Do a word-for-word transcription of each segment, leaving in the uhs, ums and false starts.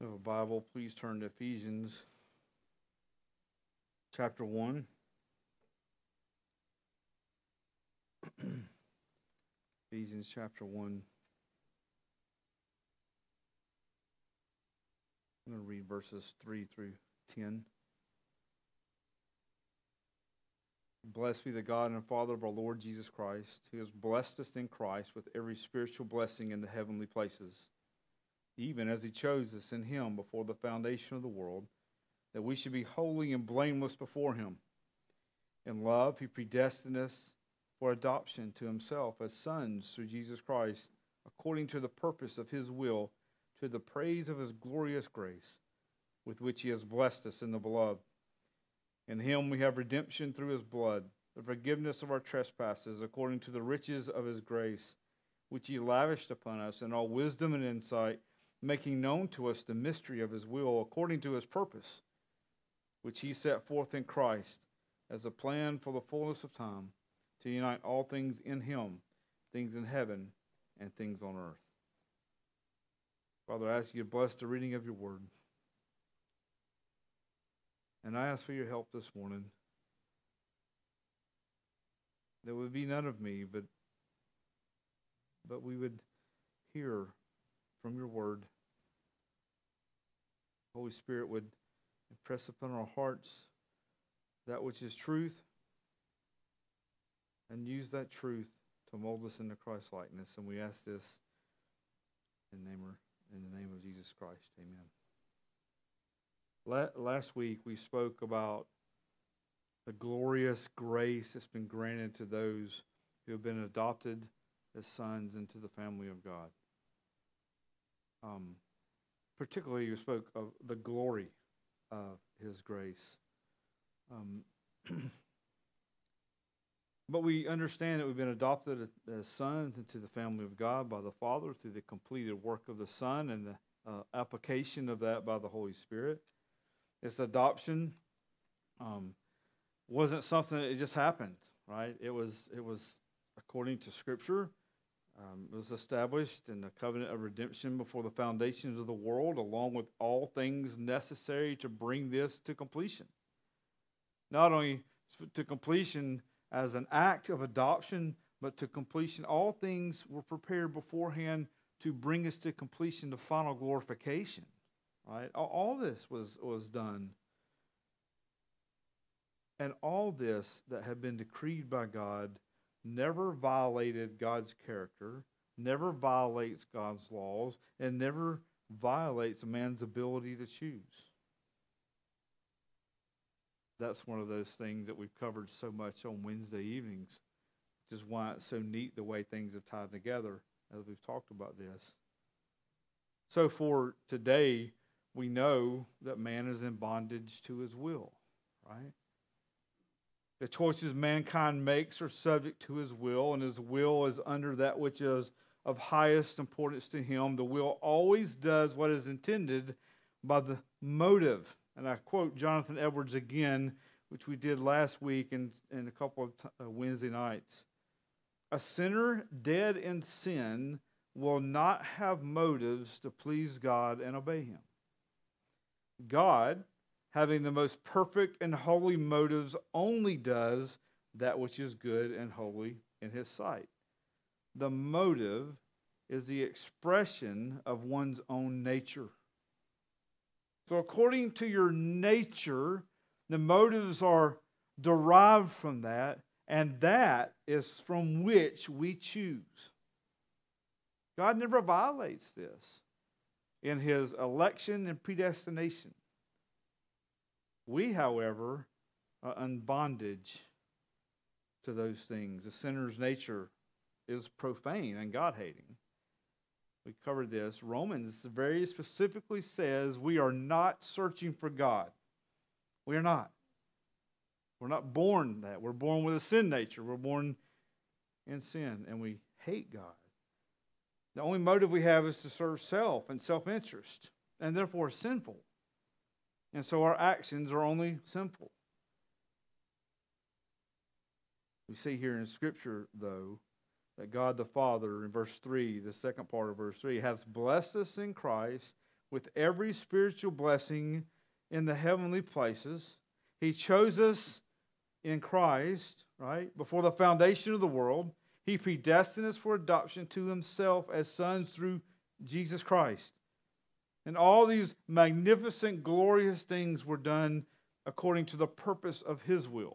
If you have a Bible, please turn to Ephesians chapter one. Ephesians chapter one. I'm going to read verses three through ten. Blessed be the God and Father of our Lord Jesus Christ, who has blessed us in Christ with every spiritual blessing in the heavenly places, even as he chose us in him before the foundation of the world, that we should be holy and blameless before him. In love, he predestined us for adoption to himself as sons through Jesus Christ, according to the purpose of his will, to the praise of his glorious grace, with which he has blessed us in the beloved. In him we have redemption through his blood, the forgiveness of our trespasses, according to the riches of his grace, which he lavished upon us in all wisdom and insight, making known to us the mystery of his will, according to his purpose, which he set forth in Christ as a plan for the fullness of time, to unite all things in him, things in heaven and things on earth. Father, I ask you to bless the reading of your word. And I ask for your help this morning. There would be none of me, but, but we would hear from your word. Holy Spirit would impress upon our hearts that which is truth, and use that truth to mold us into Christ likeness. And we ask this in the name, in the name of Jesus Christ. Amen. Last week we spoke about the glorious grace that's been granted to those who have been adopted as sons into the family of God. Um, particularly, we spoke of the glory of his grace. Um, but we understand that we've been adopted as sons into the family of God by the Father through the completed work of the Son and the uh, application of that by the Holy Spirit. This adoption um, wasn't something that just happened, right? It was, it was according to Scripture. Um, it was established in the covenant of redemption before the foundations of the world, along with all things necessary to bring this to completion. Not only to completion as an act of adoption, but to completion. All things were prepared beforehand to bring us to completion, to final glorification. Right? All this was, was done. And all this that had been decreed by God never violated God's character, never violates God's laws, and never violates a man's ability to choose. That's one of those things that we've covered so much on Wednesday evenings, which is why it's so neat the way things have tied together as we've talked about this. So for today, we know that man is in bondage to his will, right? The choices mankind makes are subject to his will, and his will is under that which is of highest importance to him. The will always does what is intended by the motive. And I quote Jonathan Edwards again, which we did last week and in a couple of t- uh, Wednesday nights. A sinner dead in sin will not have motives to please God and obey him. God, having the most perfect and holy motives, only does that which is good and holy in his sight. The motive is the expression of one's own nature. So according to your nature, the motives are derived from that, and that is from which we choose. God never violates this in his election and predestination. We, however, are in bondage to those things. The sinner's nature is profane and God-hating. We covered this. Romans very specifically says we are not searching for God. We are not. We're not born that. We're born with a sin nature. We're born in sin, and we hate God. The only motive we have is to serve self and self-interest, and therefore sinful. And so our actions are only sinful. We see here in Scripture, though, that God the Father, in verse three, the second part of verse three, has blessed us in Christ with every spiritual blessing in the heavenly places. He chose us in Christ, right? Before the foundation of the world. He predestined us for adoption to himself as sons through Jesus Christ. And all these magnificent, glorious things were done according to the purpose of his will.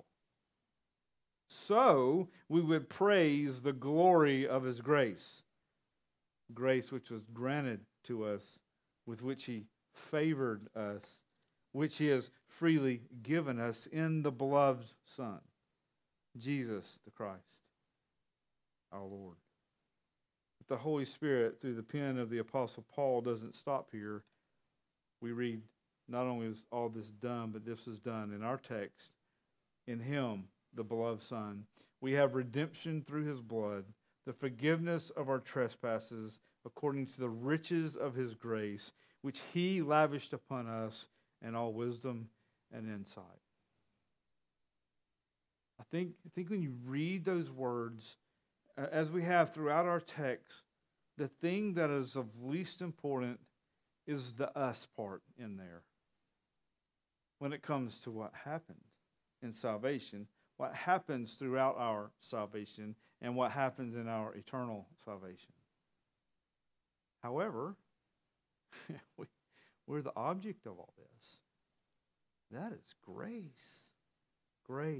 So we would praise the glory of his grace. Grace which was granted to us, with which he favored us, which he has freely given us in the beloved Son, Jesus the Christ, our Lord. But the Holy Spirit, through the pen of the Apostle Paul, doesn't stop here. We read, not only is all this done, but this is done in our text. In him, the beloved Son, we have redemption through his blood, the forgiveness of our trespasses, according to the riches of his grace, which he lavished upon us in all wisdom and insight. I think, I think when you read those words, uh, as we have throughout our text, the thing that is of least important is the us part in there. When it comes to what happened in salvation, what happens throughout our salvation, and what happens in our eternal salvation. However, we, we're the object of all this. That is grace. Grace.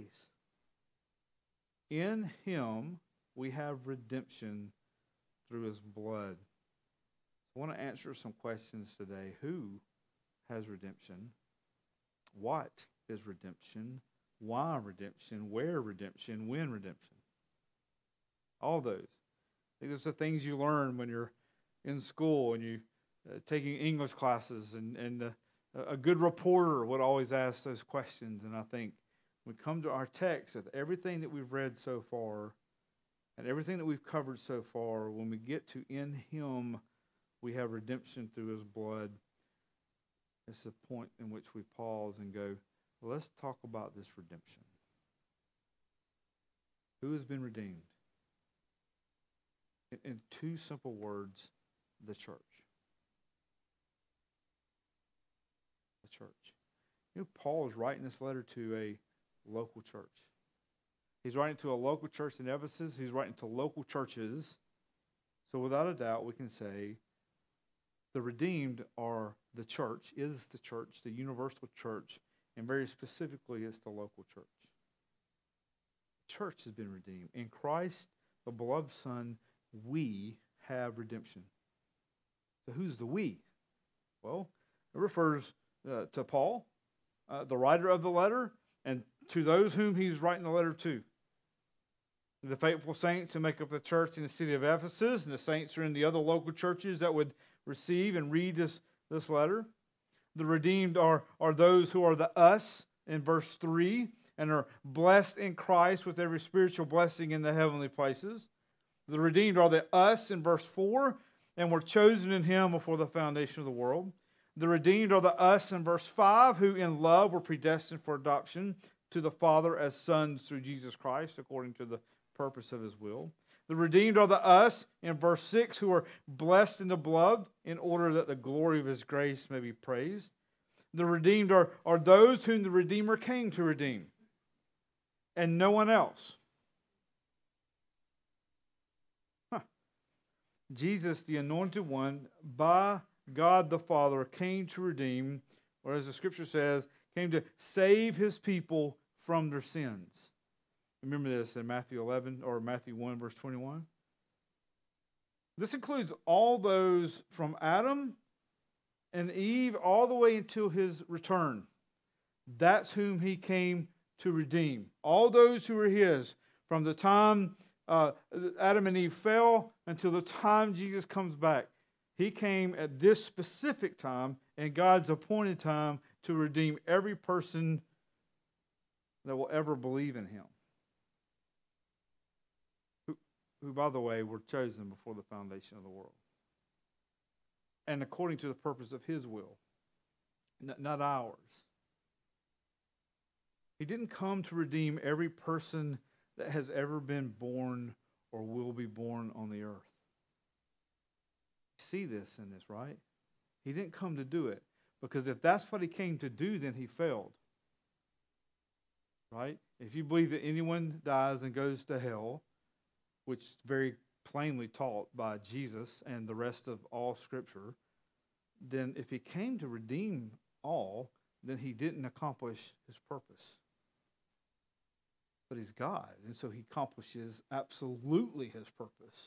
In him, we have redemption through his blood. I want to answer some questions today. Who has redemption? What is redemption? Why redemption? Where redemption? When redemption? All those. I think those are the things you learn when you're in school and you uh, taking English classes, and, and uh, a good reporter would always ask those questions. And I think when we come to our text, with everything that we've read so far and everything that we've covered so far, when we get to in him, we have redemption through his blood. It's the point in which we pause and go, well, let's talk about this redemption. Who has been redeemed? In, in two simple words, the church. The church. You know, Paul is writing this letter to a local church. He's writing to a local church in Ephesus. He's writing to local churches. So without a doubt, we can say the redeemed are the church, is the church, the universal church, and very specifically, it's the local church. The church has been redeemed. In Christ, the beloved Son, we have redemption. So who's the we? Well, it refers uh, to Paul, uh, the writer of the letter, and to those whom he's writing the letter to. The faithful saints who make up the church in the city of Ephesus, and the saints who are in the other local churches that would receive and read this, this letter. The redeemed are, are those who are the us in verse three and are blessed in Christ with every spiritual blessing in the heavenly places. The redeemed are the us in verse four, and were chosen in him before the foundation of the world. The redeemed are the us in verse five, who in love were predestined for adoption to the Father as sons through Jesus Christ, according to the purpose of his will. The redeemed are the us in verse six, who are blessed in the blood in order that the glory of his grace may be praised. The redeemed are, are those whom the Redeemer came to redeem, and no one else. Huh. Jesus, the anointed one, by God the Father, came to redeem, or as the scripture says, came to save his people from their sins. Remember this in Matthew eleven or Matthew one, verse twenty-one. This includes all those from Adam and Eve all the way until his return. That's whom he came to redeem. All those who were his, from the time uh, Adam and Eve fell until the time Jesus comes back. He came at this specific time, in God's appointed time, to redeem every person that will ever believe in him. Who, by the way, were chosen before the foundation of the world. And according to the purpose of his will, not ours. He didn't come to redeem every person that has ever been born or will be born on the earth. See this in this, right? He didn't come to do it. Because if that's what he came to do, then he failed. Right? If you believe that anyone dies and goes to hell, which is very plainly taught by Jesus and the rest of all Scripture, then if he came to redeem all, then he didn't accomplish his purpose. But he's God, and so he accomplishes absolutely his purpose.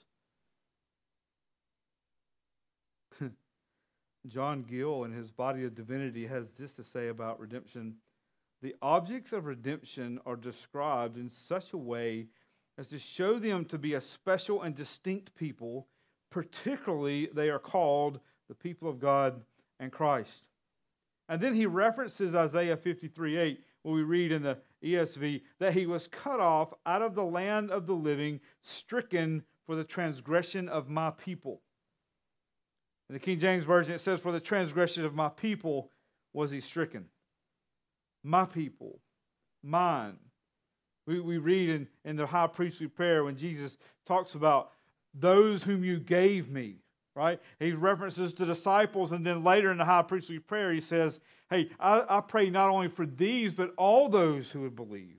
John Gill, in his Body of Divinity, has this to say about redemption. The objects of redemption are described in such a way as to show them to be a special and distinct people, particularly they are called the people of God and Christ. And then he references Isaiah fifty-three eight, where we read in the E S V, that he was cut off out of the land of the living, stricken for the transgression of my people. In the King James Version, it says, for the transgression of my people was he stricken. My people, mine. We, we read in, in the high priestly prayer when Jesus talks about those whom you gave me, right? He references the disciples, and then later in the high priestly prayer, he says, hey, I, I pray not only for these, but all those who would believe.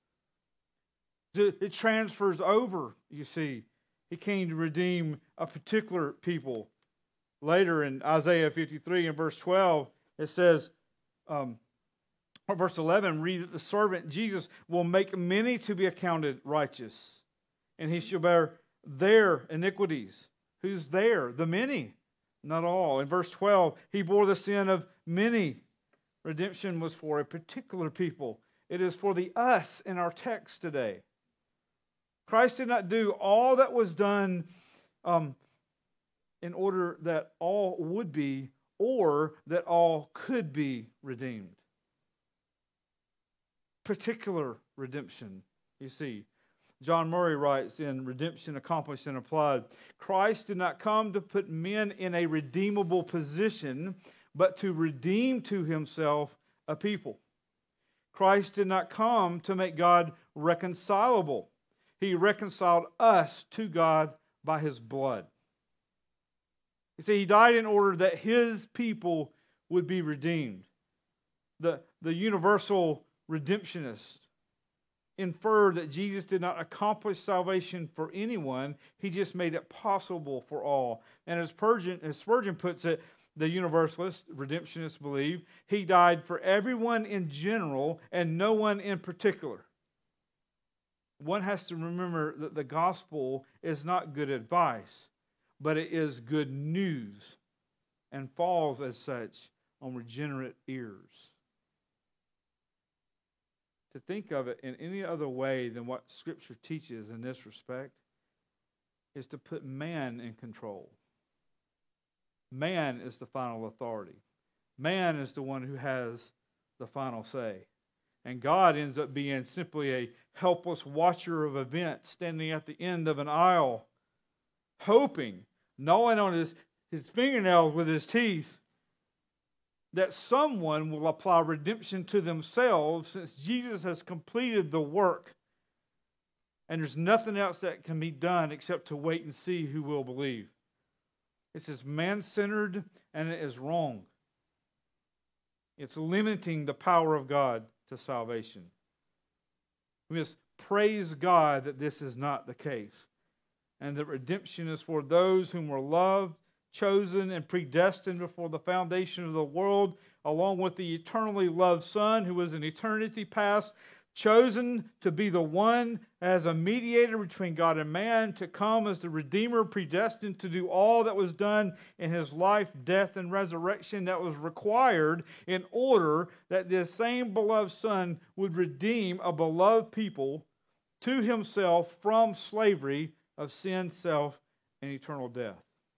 It transfers over, you see. He came to redeem a particular people. Later in Isaiah fifty-three and verse twelve, it says, um, or verse eleven, read that the servant Jesus will make many to be accounted righteous, and he shall bear their iniquities. Who's there? The many, not all. In verse twelve, he bore the sin of many. Redemption was for a particular people. It is for the us in our text today. Christ did not do all that was done um, in order that all would be or that all could be redeemed. Particular redemption, you see. John Murray writes in Redemption Accomplished and Applied, Christ did not come to put men in a redeemable position, but to redeem to himself a people. Christ did not come to make God reconcilable. He reconciled us to God by his blood. You see, he died in order that his people would be redeemed. The, the universal redemptionists infer that Jesus did not accomplish salvation for anyone. He just made it possible for all. And as Spurgeon, as Spurgeon puts it, the universalist redemptionists believe, he died for everyone in general and no one in particular. One has to remember that the gospel is not good advice, but it is good news and falls as such on regenerate ears. To think of it in any other way than what Scripture teaches in this respect is to put man in control. Man is the final authority. Man is the one who has the final say. And God ends up being simply a helpless watcher of events, standing at the end of an aisle, hoping, gnawing on his, his fingernails with his teeth, that someone will apply redemption to themselves, since Jesus has completed the work. And there's nothing else that can be done except to wait and see who will believe. This is man-centered, and it is wrong. It's limiting the power of God to salvation. We must praise God that this is not the case, and that redemption is for those whom were loved, chosen, and predestined before the foundation of the world, along with the eternally loved Son who was in eternity past, chosen to be the one as a mediator between God and man, to come as the Redeemer, predestined to do all that was done in his life, death, and resurrection that was required in order that this same beloved Son would redeem a beloved people to himself from slavery of sin, self, and eternal death.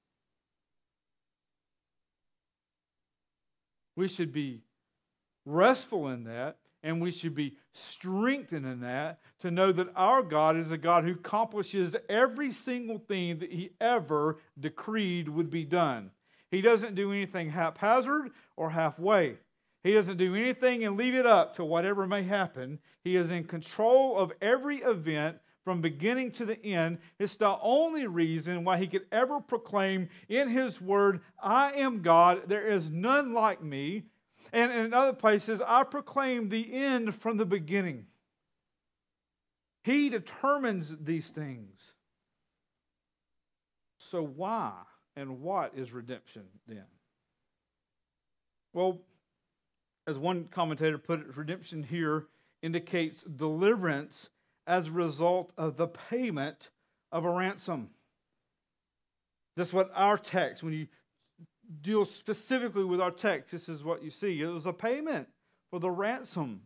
We should be restful in that, and we should be strengthened in that, to know that our God is a God who accomplishes every single thing that he ever decreed would be done. He doesn't do anything haphazard or halfway. He doesn't do anything and leave it up to whatever may happen. He is in control of every event from beginning to the end. It's the only reason why he could ever proclaim in his word, I am God, there is none like me. And in other places, I proclaim the end from the beginning. He determines these things. So why and what is redemption then? Well, as one commentator put it, redemption here indicates deliverance as a result of the payment of a ransom. That's what our text, when you deal specifically with our text, this is what you see. It was a payment for the ransom.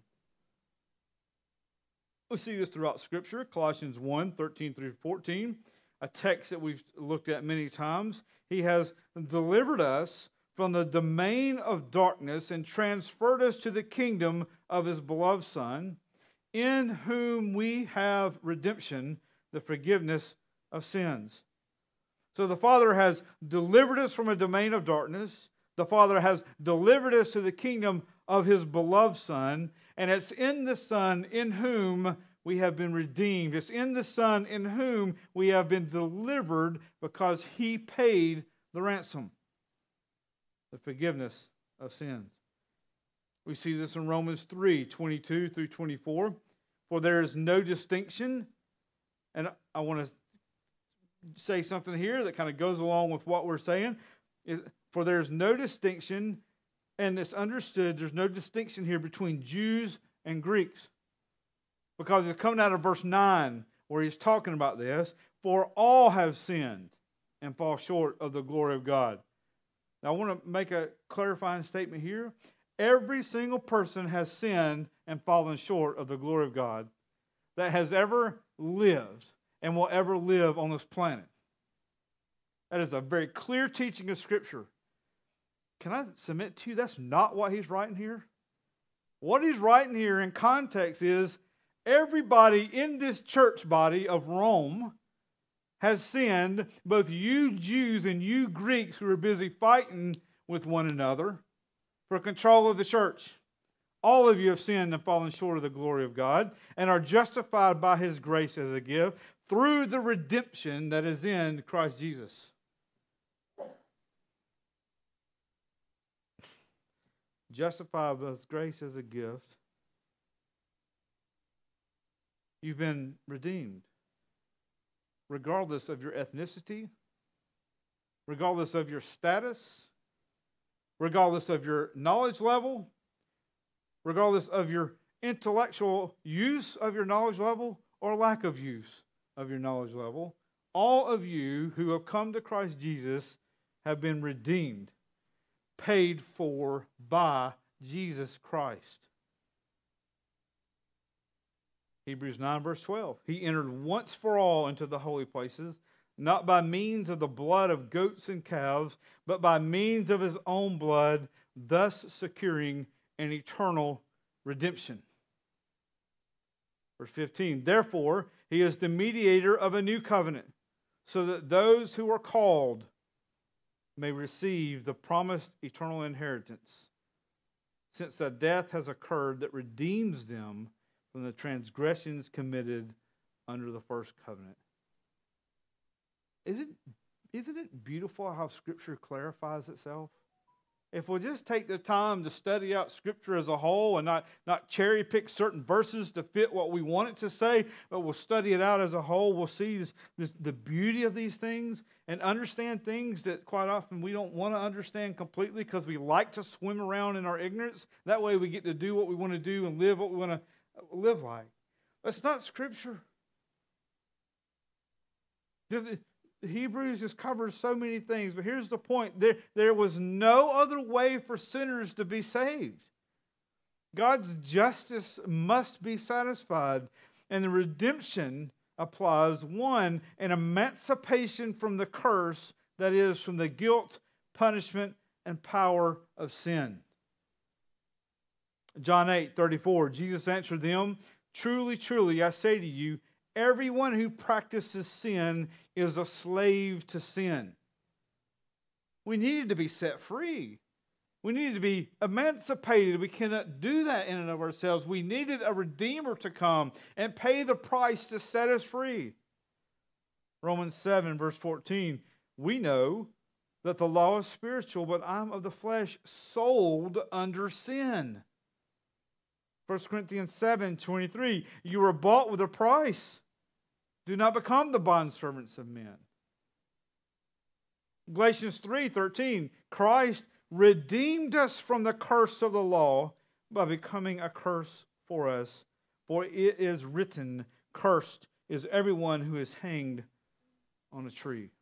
We see this throughout Scripture, Colossians one, thirteen through fourteen, a text that we've looked at many times. He has delivered us from the domain of darkness and transferred us to the kingdom of His beloved Son, in whom we have redemption, the forgiveness of sins. So the Father has delivered us from a domain of darkness. The Father has delivered us to the kingdom of His beloved Son. And it's in the Son in whom we have been redeemed. It's in the Son in whom we have been delivered because He paid the ransom, the forgiveness of sins. We see this in Romans three, twenty-two through twenty-four. For there is no distinction, and I want to say something here that kind of goes along with what we're saying. For there is no distinction, and it's understood there's no distinction here between Jews and Greeks. Because it's coming out of verse nine where he's talking about this. For all have sinned and fall short of the glory of God. Now I want to make a clarifying statement here. Every single person has sinned and fallen short of the glory of God that has ever lived and will ever live on this planet. That is a very clear teaching of Scripture. Can I submit to you that's not what he's writing here? What he's writing here in context is everybody in this church body of Rome has sinned, both you Jews and you Greeks who are busy fighting with one another for control of the church. All of you have sinned and fallen short of the glory of God and are justified by His grace as a gift through the redemption that is in Christ Jesus. Justified by His grace as a gift. You've been redeemed. Regardless of your ethnicity, regardless of your status, regardless of your knowledge level, regardless of your intellectual use of your knowledge level or lack of use of your knowledge level, all of you who have come to Christ Jesus have been redeemed, paid for by Jesus Christ. Hebrews nine verse twelve. He entered once for all into the holy places, not by means of the blood of goats and calves, but by means of His own blood, thus securing an eternal redemption. Verse fifteen. Therefore, He is the mediator of a new covenant, so that those who are called may receive the promised eternal inheritance, since a death has occurred that redeems them from the transgressions committed under the first covenant. Isn't, isn't it beautiful how Scripture clarifies itself? If we'll just take the time to study out Scripture as a whole and not, not cherry pick certain verses to fit what we want it to say, but we'll study it out as a whole, we'll see this, this, the beauty of these things and understand things that quite often we don't want to understand completely because we like to swim around in our ignorance. That way we get to do what we want to do and live what we want to live like. That's not Scripture. The Hebrews just covers so many things, but here's the point. There, there was no other way for sinners to be saved. God's justice must be satisfied, and the redemption applies, one, an emancipation from the curse, that is, from the guilt, punishment, and power of sin. John eight thirty-four, Jesus answered them, "Truly, truly, I say to you, everyone who practices sin is a slave to sin." We needed to be set free. We needed to be emancipated. We cannot do that in and of ourselves. We needed a Redeemer to come and pay the price to set us free. Romans seven, verse fourteen, we know that the law is spiritual, but I'm of the flesh, sold under sin. First Corinthians seven, twenty-three, you were bought with a price. Do not become the bondservants of men. Galatians three, thirteen, Christ redeemed us from the curse of the law by becoming a curse for us. For it is written, cursed is everyone who is hanged on a tree.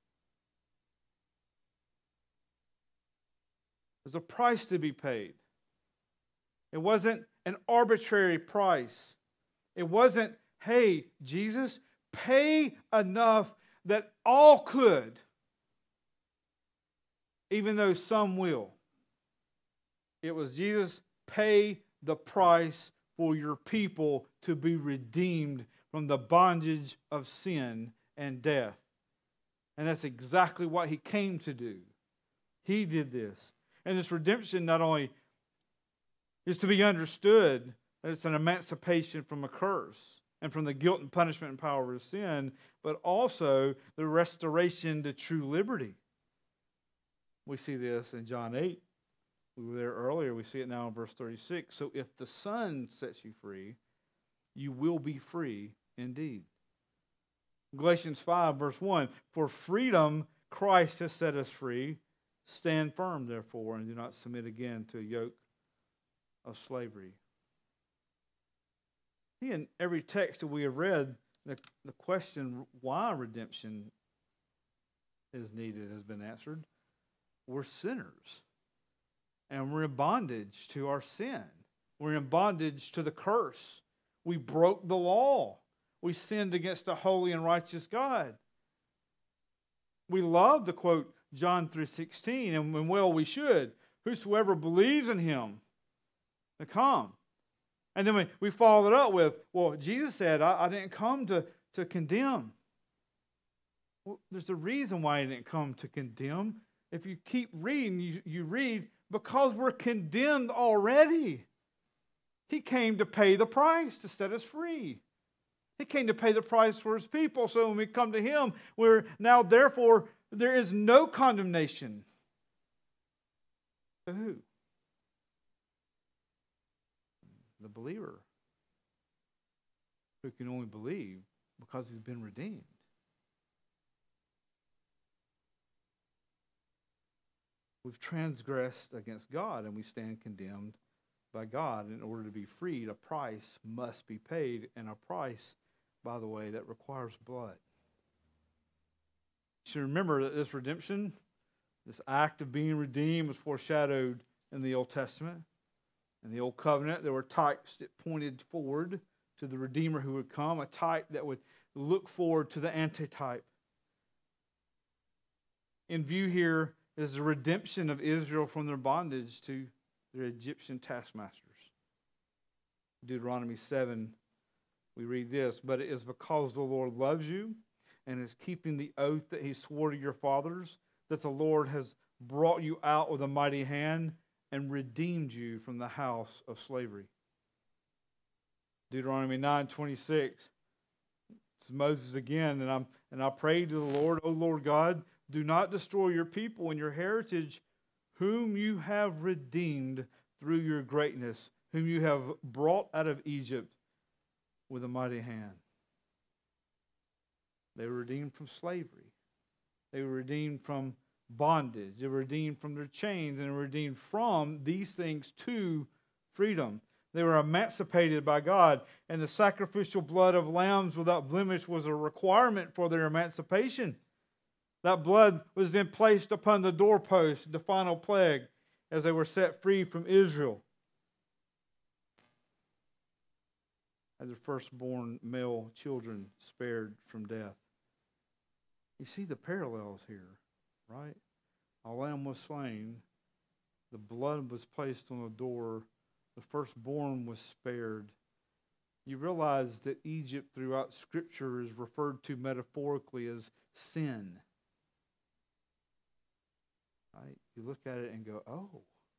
There's a price to be paid. It wasn't an arbitrary price. It wasn't, hey, Jesus, pay enough that all could, even though some will. It was Jesus, pay the price for your people to be redeemed from the bondage of sin and death. And that's exactly what He came to do. He did this. And this redemption not only is to be understood that it's an emancipation from a curse and from the guilt and punishment and power of sin, but also the restoration to true liberty. We see this in John eight. We were there earlier. We see it now in verse thirty-six. So if the Son sets you free, you will be free indeed. Galatians five, verse one. For freedom Christ has set us free. Stand firm, therefore, and do not submit again to a yoke of slavery. See, in every text that we have read, the, the question why redemption is needed has been answered. We're sinners. And we're in bondage to our sin. We're in bondage to the curse. We broke the law. We sinned against a holy and righteous God. We love the quote John three sixteen, and well we should. Whosoever believes in Him, to come. And then we, we follow it up with, well, Jesus said, I, I didn't come to, to condemn. Well, there's a reason why He didn't come to condemn. If you keep reading, you, you read, because we're condemned already. He came to pay the price to set us free. He came to pay the price for His people. So when we come to Him, we're now, therefore, there is no condemnation. To who? The believer, who can only believe because he's been redeemed. We've transgressed against God and we stand condemned by God. In order to be freed, a price must be paid, and a price, by the way, that requires blood. You should remember that this redemption, this act of being redeemed, was foreshadowed in the Old Testament. In the Old Covenant, there were types that pointed forward to the Redeemer who would come, a type that would look forward to the antitype. In view here is the redemption of Israel from their bondage to their Egyptian taskmasters. Deuteronomy seven, we read this, but it is because the Lord loves you and is keeping the oath that He swore to your fathers, that the Lord has brought you out with a mighty hand and redeemed you from the house of slavery. Deuteronomy nine twenty-six. It's Moses again, and I'm and I prayed to the Lord, O Lord God, do not destroy your people and your heritage, whom you have redeemed through your greatness, whom you have brought out of Egypt with a mighty hand. They were redeemed from slavery. They were redeemed from bondage. They were redeemed from their chains, and were redeemed from these things to freedom. They were emancipated by God, and the sacrificial blood of lambs without blemish was a requirement for their emancipation. That blood was then placed upon the doorpost, the final plague, as they were set free from Israel. As their firstborn male children spared from death. You see the parallels here, right? A lamb was slain. The blood was placed on the door. The firstborn was spared. You realize that Egypt throughout Scripture is referred to metaphorically as sin. Right? You look at it and go, oh,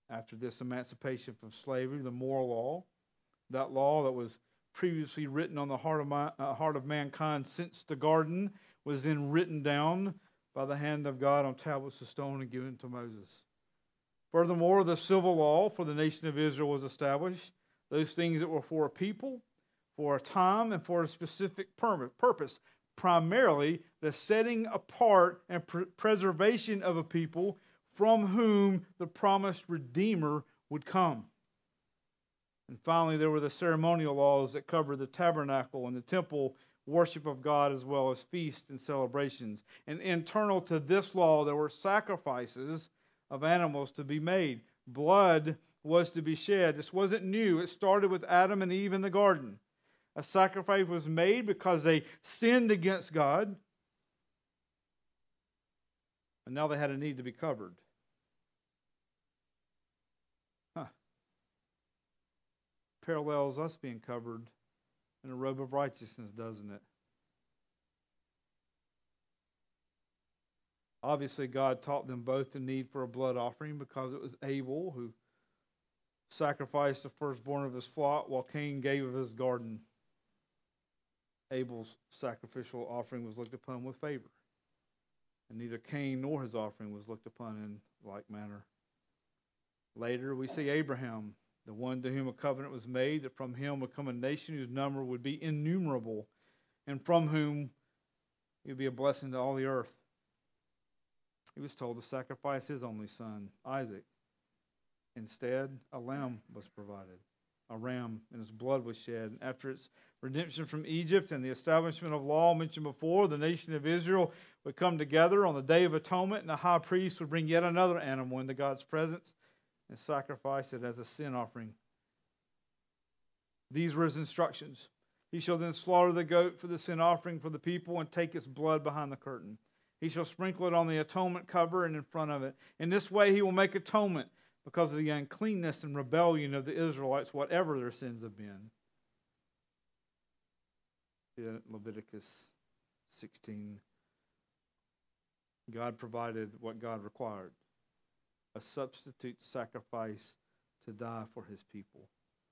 After this emancipation from slavery, the moral law, that law that was previously written on the heart of, my, uh, heart of mankind since the garden, was then written down by the hand of God on tablets of stone and given to Moses. Furthermore, the civil law for the nation of Israel was established. Those things that were for a people, for a time, and for a specific purpose. Primarily, the setting apart and pr- preservation of a people from whom the promised Redeemer would come. And finally, there were the ceremonial laws that covered the tabernacle and the temple worship of God, as well as feasts and celebrations. And internal to this law, there were sacrifices of animals to be made. Blood was to be shed. This wasn't new. It started with Adam and Eve in the garden. A sacrifice was made because they sinned against God, and now they had a need to be covered. Huh. Parallels us being covered in a robe of righteousness, doesn't it? Obviously, God taught them both the need for a blood offering because it was Abel who sacrificed the firstborn of his flock while Cain gave of his garden. Abel's sacrificial offering was looked upon with favor, and neither Cain nor his offering was looked upon in like manner. Later, we see Abraham, the one to whom a covenant was made, that from him would come a nation whose number would be innumerable, and from whom he would be a blessing to all the earth. He was told to sacrifice his only son, Isaac. Instead, a lamb was provided, a ram, and his blood was shed. After its redemption from Egypt and the establishment of law mentioned before, the nation of Israel would come together on the Day of Atonement, and the high priest would bring yet another animal into God's presence and sacrifice it as a sin offering. These were his instructions. He shall then slaughter the goat for the sin offering for the people and take its blood behind the curtain. He shall sprinkle it on the atonement cover and in front of it. In this way he will make atonement because of the uncleanness and rebellion of the Israelites, whatever their sins have been. In Leviticus sixteen, God provided what God required, a substitute sacrifice to die for his people.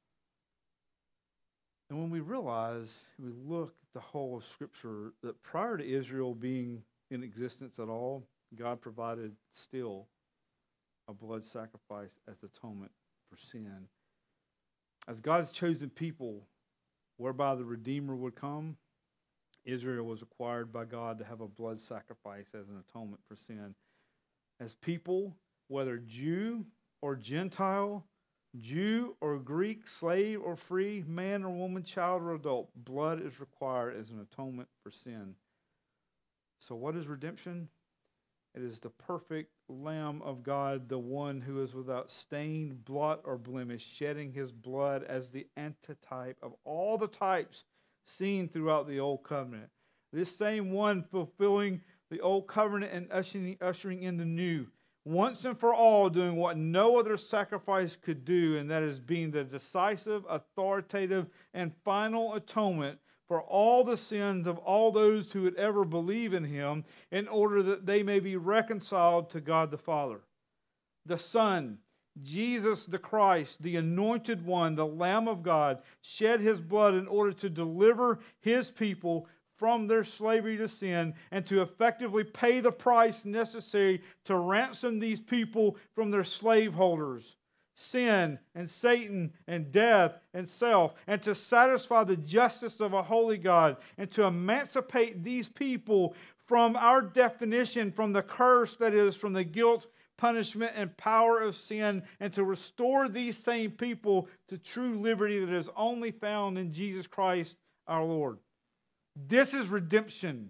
And when we realize, we look at the whole of Scripture, that prior to Israel being in existence at all, God provided still a blood sacrifice as atonement for sin. As God's chosen people, whereby the Redeemer would come, Israel was required by God to have a blood sacrifice as an atonement for sin. As people, whether Jew or Gentile, Jew or Greek, slave or free, man or woman, child or adult, blood is required as an atonement for sin. So what is redemption? It is the perfect Lamb of God, the one who is without stain, blot, or blemish, shedding his blood as the antitype of all the types seen throughout the Old Covenant. This same one fulfilling the Old Covenant and ushering, ushering in the new, once and for all doing what no other sacrifice could do, and that is being the decisive, authoritative, and final atonement for all the sins of all those who would ever believe in him, in order that they may be reconciled to God the Father. The Son, Jesus the Christ, the Anointed One, the Lamb of God, shed his blood in order to deliver his people from their slavery to sin and to effectively pay the price necessary to ransom these people from their slaveholders, sin and Satan and death and self, and to satisfy the justice of a holy God, and to emancipate these people from our definition, from the curse that is, from the guilt, punishment, and power of sin, and to restore these same people to true liberty that is only found in Jesus Christ our Lord. This is redemption.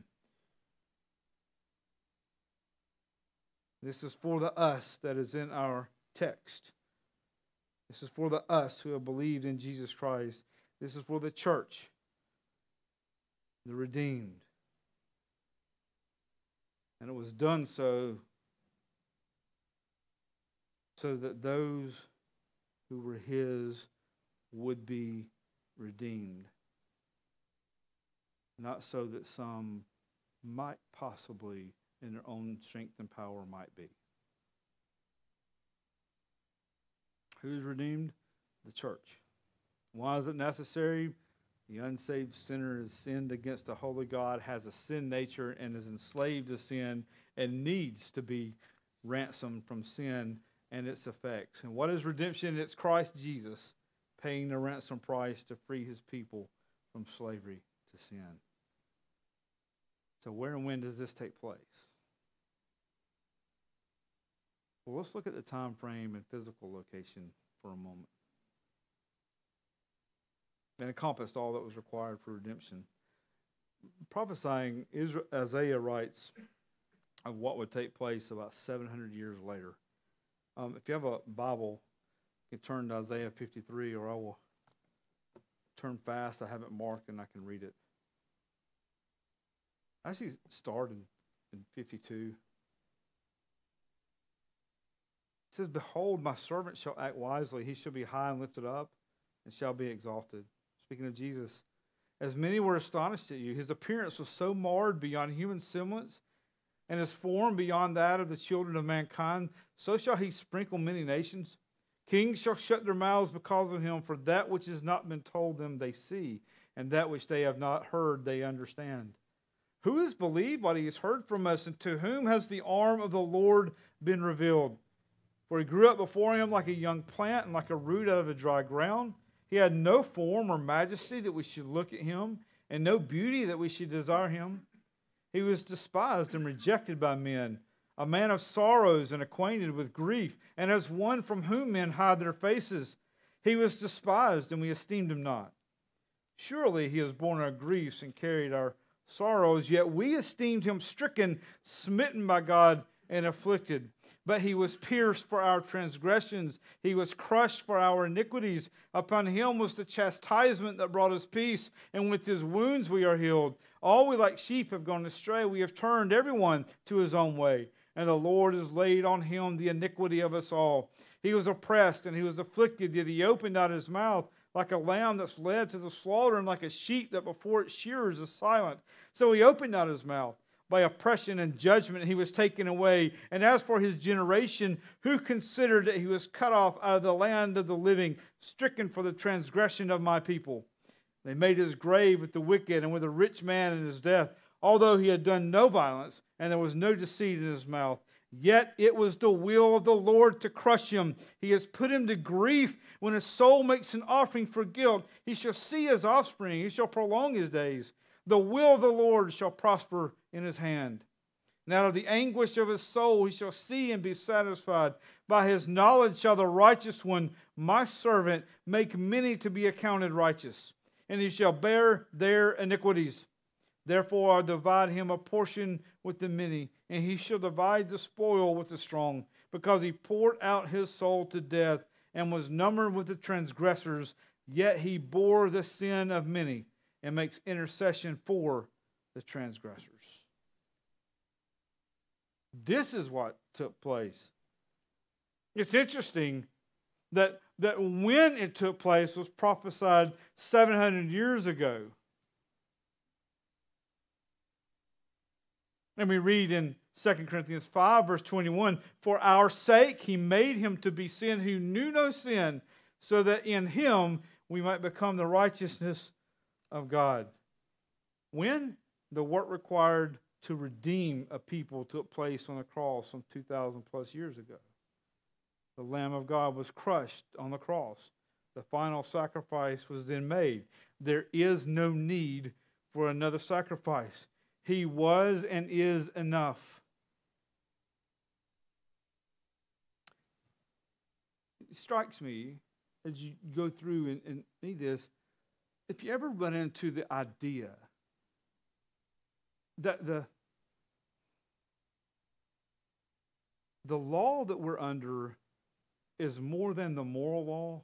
This is for the us that is in our text. This is for the us who have believed in Jesus Christ. This is for the church, the redeemed. And it was done so so that those who were his would be redeemed. Not so that some might possibly, in their own strength and power, might be. Who's redeemed? The church. Why is it necessary? The unsaved sinner has sinned against a holy God, has a sin nature, and is enslaved to sin, and needs to be ransomed from sin and its effects. And what is redemption? It's Christ Jesus paying the ransom price to free his people from slavery to sin. So where and when does this take place? Well, let's look at the time frame and physical location for a moment. And encompassed all that was required for redemption. Prophesying, Israel, Isaiah writes of what would take place about seven hundred years later. Um, if you have a Bible, you can turn to Isaiah fifty-three, or I will turn fast. I have it marked and I can read it. I actually started in fifty-two. It says, "Behold, my servant shall act wisely. He shall be high and lifted up, and shall be exalted." Speaking of Jesus, as many were astonished at you, his appearance was so marred beyond human semblance, and his form beyond that of the children of mankind, so shall he sprinkle many nations. Kings shall shut their mouths because of him, for that which has not been told them they see, and that which they have not heard they understand. Who has believed what he has heard from us, and to whom has the arm of the Lord been revealed? For he grew up before him like a young plant, and like a root out of a dry ground. He had no form or majesty that we should look at him, and no beauty that we should desire him. He was despised and rejected by men, a man of sorrows and acquainted with grief, and as one from whom men hide their faces. He was despised, and we esteemed him not. Surely he has borne our griefs and carried our sorrows, yet we esteemed him stricken, smitten by God, and afflicted. But he was pierced for our transgressions. He was crushed for our iniquities. Upon him was the chastisement that brought us peace, and with his wounds we are healed. All we like sheep have gone astray. We have turned everyone to his own way, and the Lord has laid on him the iniquity of us all. He was oppressed and he was afflicted, yet he opened not his mouth. Like a lamb that's led to the slaughter, and like a sheep that before its shearers is silent. So he opened not his mouth. By oppression and judgment he was taken away. And as for his generation, who considered that he was cut off out of the land of the living, stricken for the transgression of my people? They made his grave with the wicked and with a rich man in his death, although he had done no violence, and there was no deceit in his mouth. Yet it was the will of the Lord to crush him. He has put him to grief. When his soul makes an offering for guilt, he shall see his offspring. He shall prolong his days. The will of the Lord shall prosper in his hand. And out of the anguish of his soul he shall see and be satisfied. By his knowledge shall the righteous one, my servant, make many to be accounted righteous. And he shall bear their iniquities. Therefore I'll divide him a portion with the many, and he shall divide the spoil with the strong, because he poured out his soul to death, and was numbered with the transgressors, yet he bore the sin of many, and makes intercession for the transgressors. This is what took place. It's interesting that, that when it took place was prophesied seven hundred years ago. And we read in Second Corinthians five, verse twenty-one, "For our sake he made him to be sin who knew no sin, so that in him we might become the righteousness of God." When? The work required to redeem a people took place on the cross some two thousand plus years ago. The Lamb of God was crushed on the cross. The final sacrifice was then made. There is no need for another sacrifice. He was and is enough. It strikes me as you go through and, and read this, if you ever run into the idea that the, the law that we're under is more than the moral law,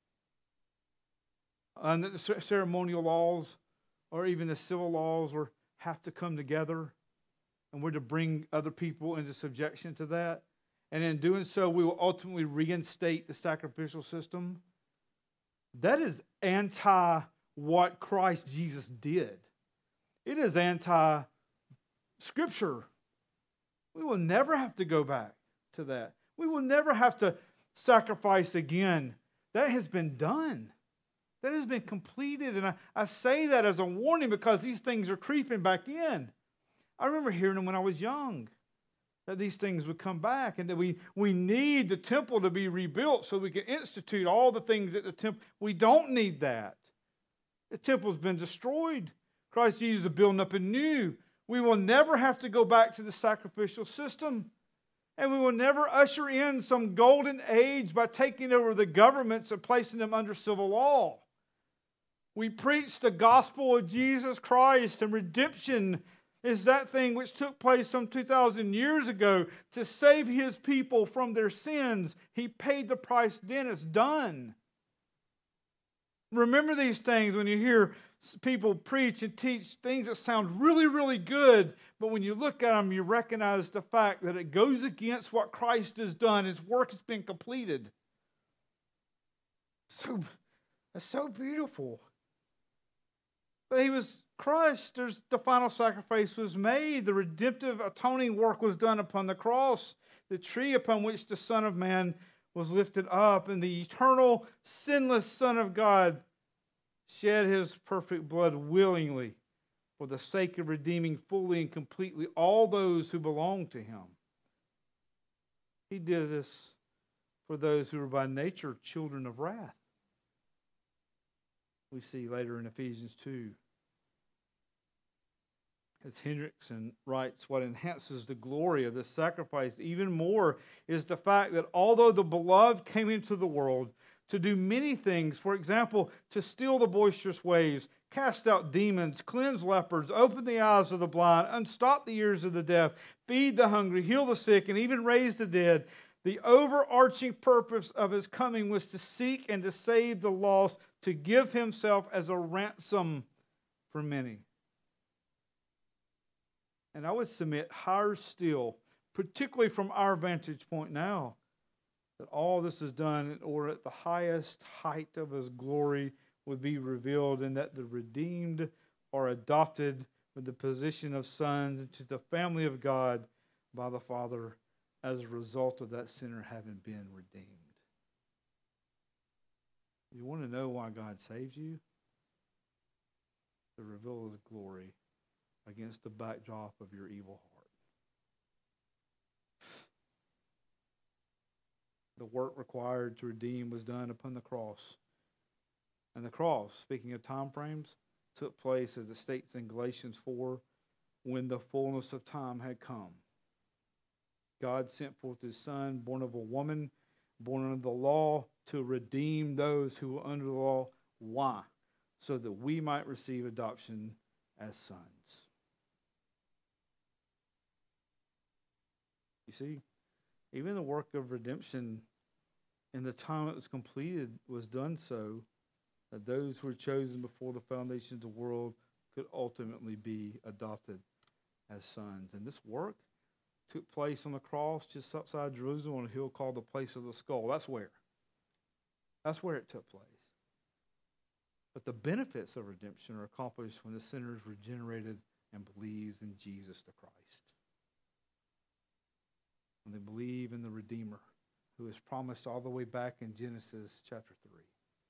and that the ceremonial laws or even the civil laws are, have to come together, and we're to bring other people into subjection to that, and in doing so we will ultimately reinstate the sacrificial system. That is anti what Christ Jesus did. It is anti-Scripture. We will never have to go back to that. We will never have to sacrifice again. That has been done. That has been completed. And I, I say that as a warning because these things are creeping back in. I remember hearing them when I was young, that these things would come back and that we, we need the temple to be rebuilt so we can institute all the things at the temple. We don't need that. The temple's been destroyed. Christ Jesus is building up anew. We will never have to go back to the sacrificial system. And we will never usher in some golden age by taking over the governments and placing them under civil law. We preach the gospel of Jesus Christ, and redemption is that thing which took place some two thousand years ago to save His people from their sins. He paid the price then. It's done. Remember these things when you hear people preach and teach things that sound really, really good, but when you look at them, you recognize the fact that it goes against what Christ has done. His work has been completed. So, it's so beautiful. But He was crushed. There's, the final sacrifice was made. The redemptive atoning work was done upon the cross. The tree upon which the Son of Man was lifted up, and the eternal, sinless Son of God shed His perfect blood willingly for the sake of redeeming fully and completely all those who belong to Him. He did this for those who are by nature children of wrath. We see later in Ephesians two. As Hendrickson writes, what enhances the glory of this sacrifice even more is the fact that although the beloved came into the world to do many things, for example, to still the boisterous waves, cast out demons, cleanse lepers, open the eyes of the blind, unstop the ears of the deaf, feed the hungry, heal the sick, and even raise the dead, the overarching purpose of His coming was to seek and to save the lost, to give Himself as a ransom for many. And I would submit higher still, particularly from our vantage point now, that all this is done in order that the highest height of His glory would be revealed, and that the redeemed are adopted with the position of sons into the family of God by the Father as a result of that sinner having been redeemed. You want to know why God saves you? To reveal His glory against the backdrop of your evil heart. The work required to redeem was done upon the cross. And the cross, speaking of time frames, took place, as it states in Galatians four, when the fullness of time had come. God sent forth His Son, born of a woman, born under the law, to redeem those who were under the law. Why? So that we might receive adoption as sons. You see, even the work of redemption in the time it was completed was done so that those who were chosen before the foundation of the world could ultimately be adopted as sons. And this work took place on the cross just outside Jerusalem on a hill called the Place of the Skull. That's where. That's where it took place. But the benefits of redemption are accomplished when the sinner is regenerated and believes in Jesus the Christ. When they believe in the Redeemer, who is promised all the way back in Genesis chapter three.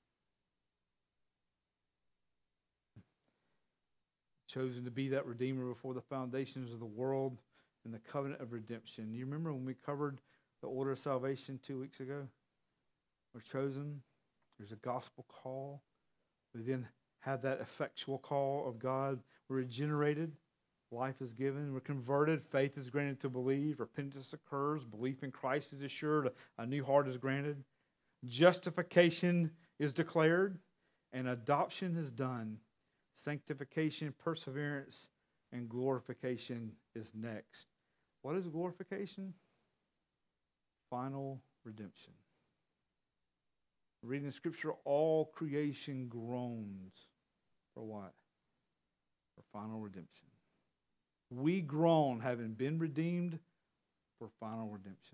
Chosen to be that Redeemer before the foundations of the world in the covenant of redemption. You remember when we covered the order of salvation two weeks ago? We're chosen. There's a gospel call. We then have that effectual call of God. We're regenerated. Life is given. We're converted. Faith is granted to believe. Repentance occurs. Belief in Christ is assured. A new heart is granted. Justification is declared. And adoption is done. Sanctification, perseverance, and glorification is next. What is glorification? Final redemption. Reading the Scripture, all creation groans. For what? For final redemption. We groan, having been redeemed, for final redemption.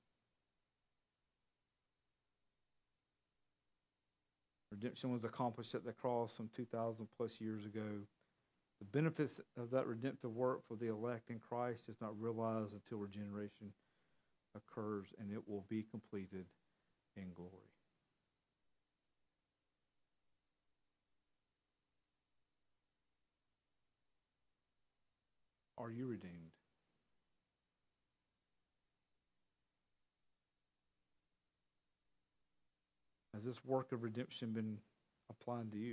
Redemption was accomplished at the cross some two thousand plus years ago. The benefits of that redemptive work for the elect in Christ is not realized until regeneration occurs, and it will be completed Are you redeemed? Has this work of redemption been applied to you?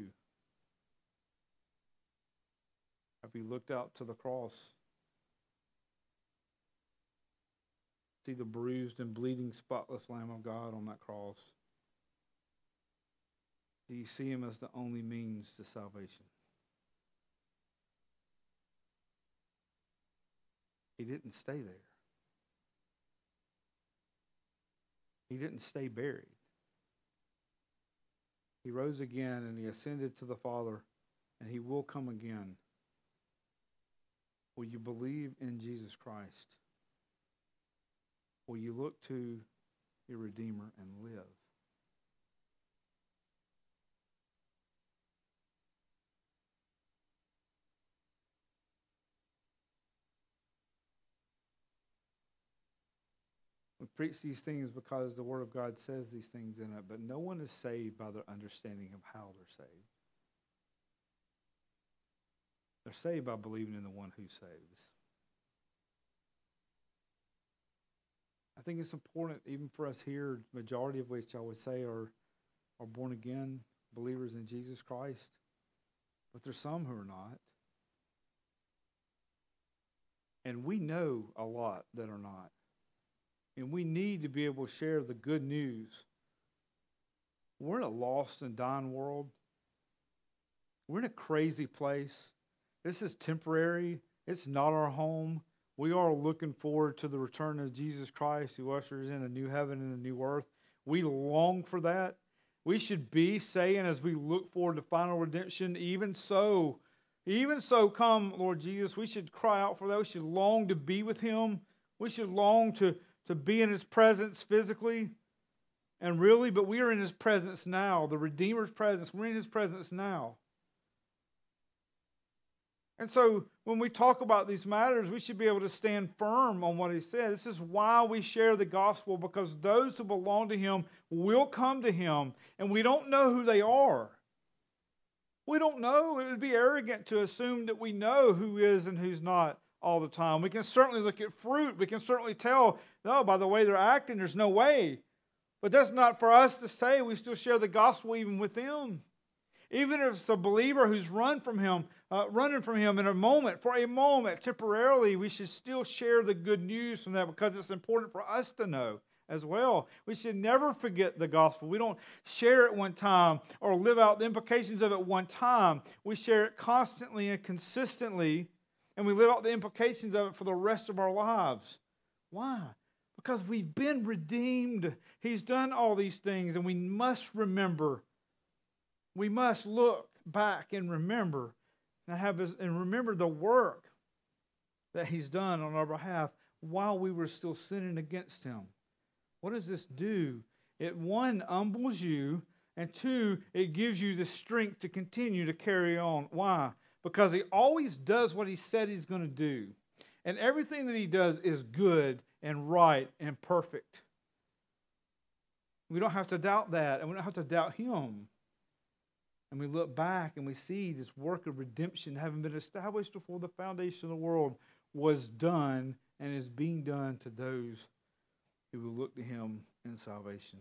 Have you looked out to the cross? See the bruised and bleeding, spotless Lamb of God on that cross? Do you see him as the only means to salvation? He didn't stay there. He didn't stay buried. He rose again and he ascended to the Father, and he will come again. Will you believe in Jesus Christ? Will you look to your Redeemer and live? We preach these things because the Word of God says these things in it, but no one is saved by their understanding of how they're saved. They're saved by believing in the one who saves. I think it's important, even for us here, the majority of which I would say are, are born again believers in Jesus Christ, but there's some who are not. And we know a lot that are not. And we need to be able to share the good news. We're in a lost and dying world. We're in a crazy place. This is temporary. It's not our home. We are looking forward to the return of Jesus Christ, who ushers in a new heaven and a new earth. We long for that. We should be saying, as we look forward to final redemption, even so, even so, come, Lord Jesus. We should cry out for that. We should long to be with him. We should long to to be in his presence physically and really, but we are in his presence now, the Redeemer's presence. We're in his presence now. And so when we talk about these matters, we should be able to stand firm on what he said. This is why we share the gospel, because those who belong to him will come to him, and we don't know who they are. We don't know. It would be arrogant to assume that we know who is and who's not all the time. We can certainly look at fruit. We can certainly tell, no, by the way they're acting, there's no way. But that's not for us to say. We still share the gospel even with them. Even if it's a believer who's run from him, uh, running from him in a moment, for a moment, temporarily, we should still share the good news from that, because it's important for us to know as well. We should never forget the gospel. We don't share it one time or live out the implications of it one time. We share it constantly and consistently, and we live out the implications of it for the rest of our lives. Why? Because we've been redeemed. He's done all these things, and we must remember. We must look back and remember, and have his, and remember the work that he's done on our behalf while we were still sinning against him. What does this do? It, one, humbles you, and two, it gives you the strength to continue to carry on. Why? Because he always does what he said he's going to do. And everything that he does is good and right and perfect. We don't have to doubt that, and we don't have to doubt him. And we look back and we see this work of redemption, having been established before the foundation of the world, was done and is being done to those who will look to him in salvation.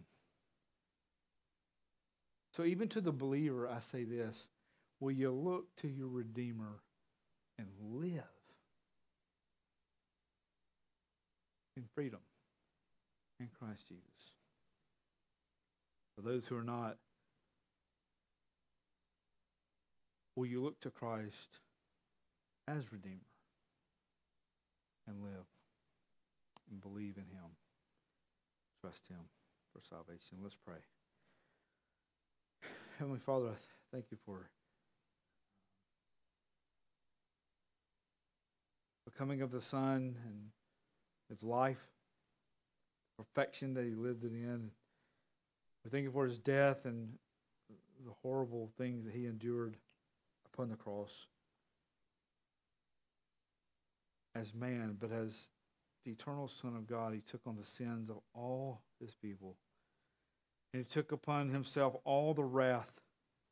So even to the believer, I say this: will you look to your Redeemer and live in freedom in Christ Jesus? For those who are not, will you look to Christ as Redeemer and live and believe in him, trust him for salvation? Let's pray. Heavenly Father, I thank you for the coming of the Son and his life, perfection that he lived it in. We thank you for his death and the horrible things that he endured upon the cross as man, but as the eternal Son of God, he took on the sins of all his people. And he took upon himself all the wrath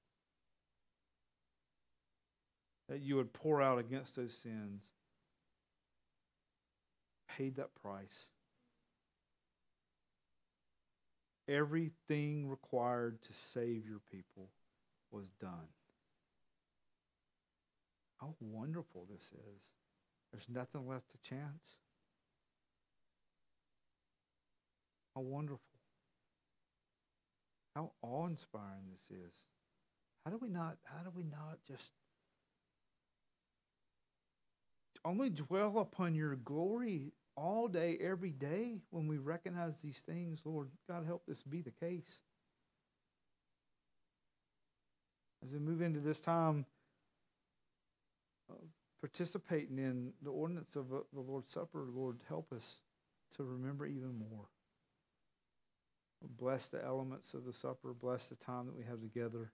that you would pour out against those sins. paid that price. Everything required to save your people was done. How wonderful this is. There's nothing left to chance. How wonderful. How awe-inspiring this is. How do we not, how do we not just only dwell upon your glory all day, every day when we recognize these things? Lord, God, help this be the case. As we move into this time of participating in the ordinance of the Lord's Supper, Lord, help us to remember even more. Bless the elements of the supper. Bless the time that we have together.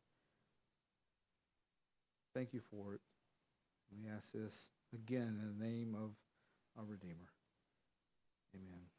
Thank you for it. We ask this again in the name of our Redeemer. Amen.